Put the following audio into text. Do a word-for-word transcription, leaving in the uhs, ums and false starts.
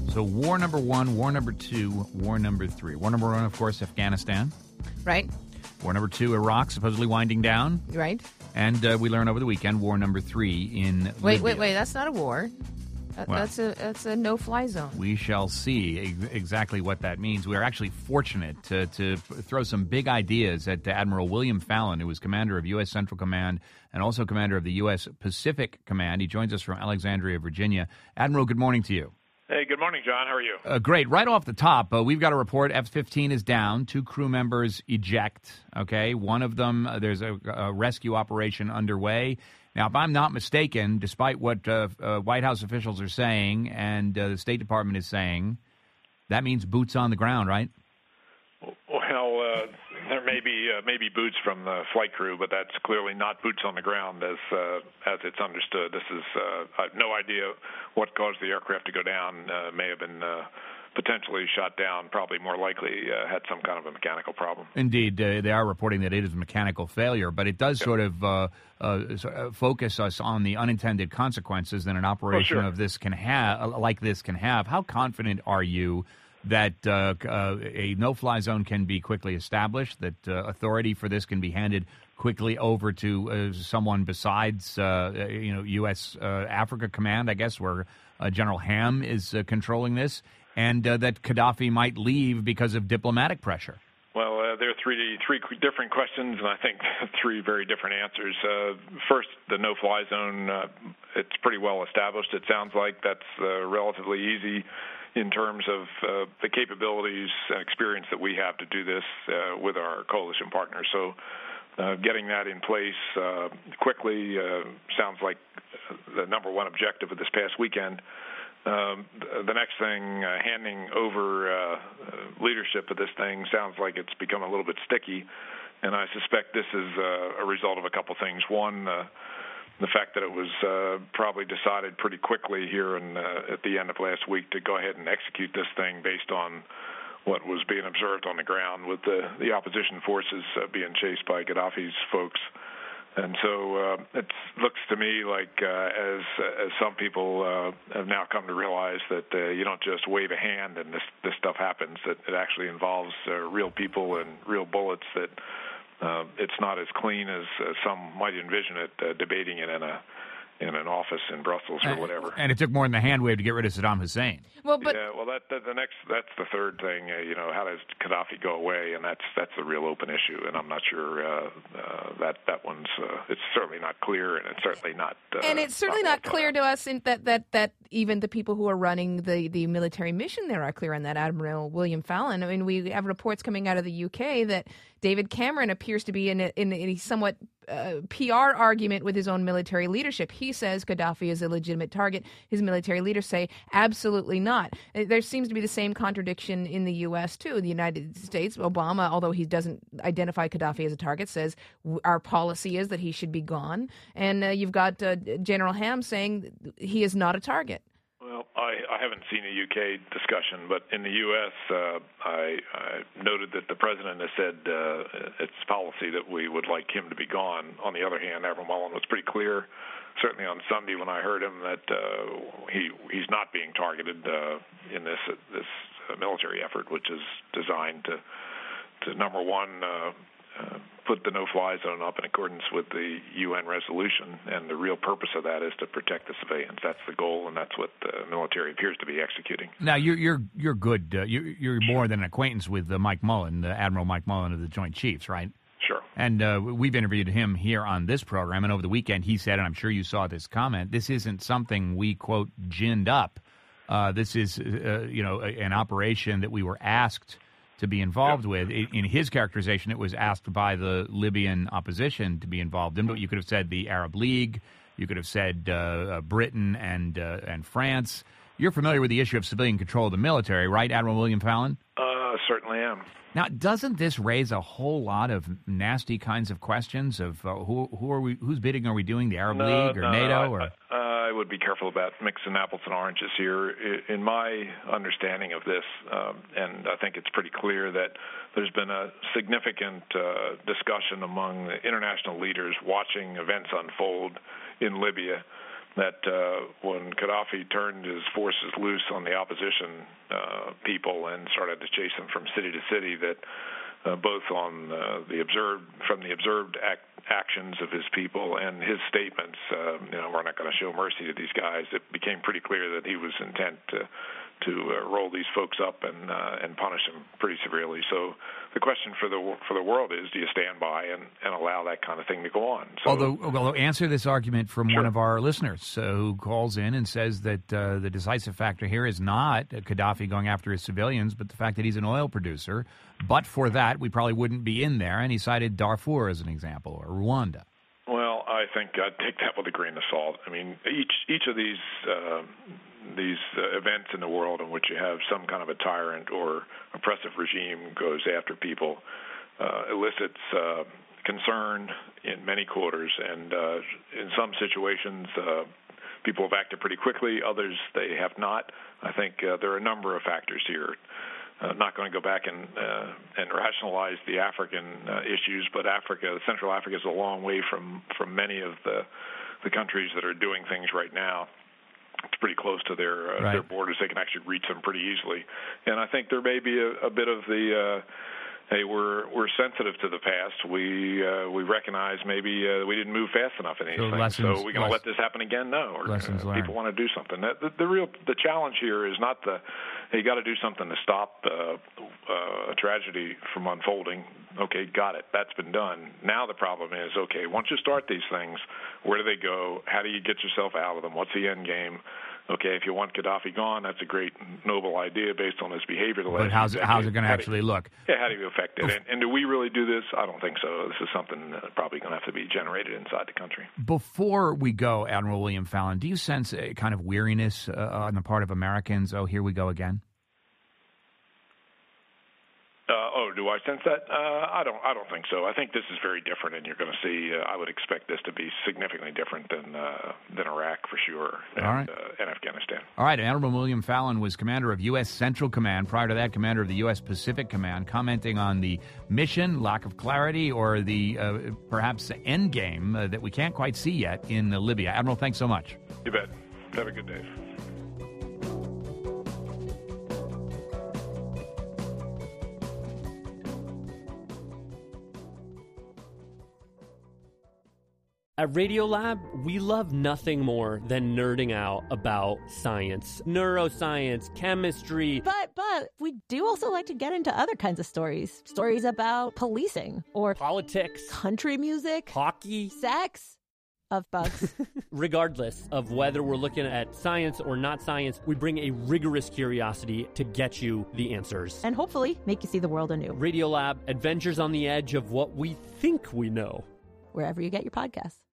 So war number one, war number two, war number three. War number one, of course, Afghanistan. Right. War number two, Iraq, supposedly winding down. Right. And uh, we learned over the weekend, war number three in Wait, Libya. wait, wait. That's not a war. That, Well, that's a that's a no-fly zone. We shall see ex- exactly what that means. We are actually fortunate to, to throw some big ideas at Admiral William Fallon, who was commander of U S. Central Command and also commander of the U S. Pacific Command. He joins us from Alexandria, Virginia. Admiral, good morning to you. Hey, good morning, John. How are you? Uh, great. Right off the top, uh, we've got a report. F fifteen is down. Two crew members eject. Okay, one of them, uh, there's a, a rescue operation underway. Now, if I'm not mistaken, despite what uh, uh, White House officials are saying and uh, the State Department is saying, that means boots on the ground, right? Well, uh, there may be uh, maybe boots from the flight crew, but that's clearly not boots on the ground as uh, as it's understood. This is uh, I have no idea what caused the aircraft to go down. Uh, may have been uh, potentially shot down. Probably more likely uh, had some kind of a mechanical problem. Indeed, uh, they are reporting that it is a mechanical failure, but it does Yep. sort of uh, uh, focus us on the unintended consequences that an operation Oh, sure. of this can have, like this can have. How confident are you that uh, uh, a no-fly zone can be quickly established, that uh, authority for this can be handed quickly over to uh, someone besides, uh, you know, U S. Uh, Africa Command, I guess, where uh, General Ham is uh, controlling this, and uh, that Gaddafi might leave because of diplomatic pressure? Well, uh, there are three three different questions, and I think three very different answers. Uh, first, the no-fly zone, uh, it's pretty well established. It sounds like that's uh, relatively easy in terms of uh, the capabilities and experience that we have to do this uh, with our coalition partners. So uh, getting that in place uh, quickly uh, sounds like the number one objective of this past weekend. Um, the next thing, uh, handing over uh, leadership of this thing sounds like it's become a little bit sticky, and I suspect this is uh, a result of a couple things. One, uh, the fact that it was uh, probably decided pretty quickly here in, uh, at the end of last week to go ahead and execute this thing based on what was being observed on the ground with the, the opposition forces uh, being chased by Gaddafi's folks. And so uh, it looks to me like, uh, as as some people uh, have now come to realize, that uh, you don't just wave a hand and this this stuff happens. That it actually involves uh, real people and real bullets. That uh, it's not as clean as uh, some might envision it, uh, debating it in a in an office in Brussels or whatever. And it took more than the hand wave to get rid of Saddam Hussein. Well, but yeah, well, that, that the next that's the third thing. Uh, you know, how does Gaddafi go away? And that's that's the real open issue. And I'm not sure uh, uh, that that one's. Uh, it's certainly not clear, and it's certainly not. Uh, and it's certainly not clear to us in that, that that even the people who are running the, the military mission there are clear on that. Admiral William Fallon. I mean, we have reports coming out of the U K that David Cameron appears to be in a, in a somewhat uh, P R argument with his own military leadership. He says Gaddafi is a legitimate target. His military leaders say absolutely not. There seems to be the same contradiction in the U S too. In the United States, Obama, although he doesn't identify Gaddafi as a target, says our policy is that he should be gone. And uh, you've got uh, General Ham saying he is not a target. Well, I, I haven't seen a U K discussion, but in the U S, uh, I, I noted that the president has said uh, it's policy that we would like him to be gone. On the other hand, Admiral Mullen was pretty clear, certainly on Sunday when I heard him, that uh, he he's not being targeted uh, in this this uh, military effort, which is designed to to number one. Uh, Uh, put the no-fly zone up in accordance with the U N resolution, and the real purpose of that is to protect the civilians. That's the goal, and that's what the military appears to be executing. Now, you're you're you're good. Uh, you're, you're more than an acquaintance with uh, Mike Mullen, uh, Admiral Mike Mullen of the Joint Chiefs, right? Sure. And uh, we've interviewed him here on this program, and over the weekend he said, and I'm sure you saw this comment, this isn't something we, quote, ginned up. Uh, this is, uh, you know, an operation that we were asked to be involved yep. with. In his characterization, it was asked by the Libyan opposition to be involved in, but you could have said the Arab League, you could have said uh, uh, Britain and uh, and France. You're familiar with the issue of civilian control of the military, right, Admiral William Fallon? Uh, certainly am. Now, doesn't this raise a whole lot of nasty kinds of questions of uh, who who are we, whose bidding are we doing, the Arab no, League or no, NATO? I, or I, I would be careful about mixing apples and oranges here. In my understanding of this, um, and I think it's pretty clear that there's been a significant uh, discussion among the international leaders watching events unfold in Libya that uh, when Gaddafi turned his forces loose on the opposition uh, people and started to chase them from city to city, that uh, both on uh, the observed from the observed act, actions of his people and his statements, uh, you know, we're not going to show mercy to these guys. It became pretty clear that he was intent to to uh, roll these folks up and uh, and punish them pretty severely. So the question for the for the world is, do you stand by and, and allow that kind of thing to go on? So, although, although answer this argument from sure. one of our listeners uh, who calls in and says that uh, the decisive factor here is not Gaddafi going after his civilians, but the fact that he's an oil producer. But for that, we probably wouldn't be in there. And he cited Darfur as an example, or Rwanda. Well, I think I'd take that with a grain of salt. I mean, each each of these uh, these uh, events in the world in which you have some kind of a tyrant or oppressive regime goes after people uh, elicits uh, concern in many quarters, and uh, in some situations uh, people have acted pretty quickly. Others they have not. I think uh, there are a number of factors here. I'm uh, not going to go back and uh, and rationalize the African uh, issues, but Africa, Central Africa, is a long way from, from many of the the countries that are doing things right now. It's pretty close to their uh, right. their borders. They can actually reach them pretty easily, and I think there may be a, a bit of the. Uh, Hey, we're we're sensitive to the past. We uh, we recognize maybe uh, we didn't move fast enough in anything. So, lessons, so we're going to let this happen again? No. Or, lessons uh, learned. People want to do something. That, the, the real the challenge here is not the hey, you got to do something to stop uh, uh, a tragedy from unfolding. Okay, got it. That's been done. Now the problem is, okay, once you start these things, where do they go? How do you get yourself out of them? What's the end game? Okay, if you want Gaddafi gone, that's a great, noble idea based on his behavior. The but how's it, how's it going to actually you, look? Yeah, how do you affect it? And, and do we really do this? I don't think so. This is something that's probably going to have to be generated inside the country. Before we go, Admiral William Fallon, do you sense a kind of weariness uh, on the part of Americans? Oh, here we go again. Uh, oh, do I sense that? Uh, I don't. I don't think so. I think this is very different, and you're going to see. Uh, I would expect this to be significantly different than uh, than Iraq for sure, and, All right. uh, and Afghanistan. All right. Admiral William Fallon was commander of U S Central Command. Prior to that, commander of the U S Pacific Command, commenting on the mission, lack of clarity, or the uh, perhaps end game uh, that we can't quite see yet in uh, Libya. Admiral, thanks so much. You bet. Have a good day. At Radiolab, we love nothing more than nerding out about science, neuroscience, chemistry. But, but, we do also like to get into other kinds of stories. Stories about policing or politics, country music, hockey, sex, of bugs. Regardless of whether we're looking at science or not science, we bring a rigorous curiosity to get you the answers. And hopefully make you see the world anew. Radiolab, adventures on the edge of what we think we know. Wherever you get your podcasts.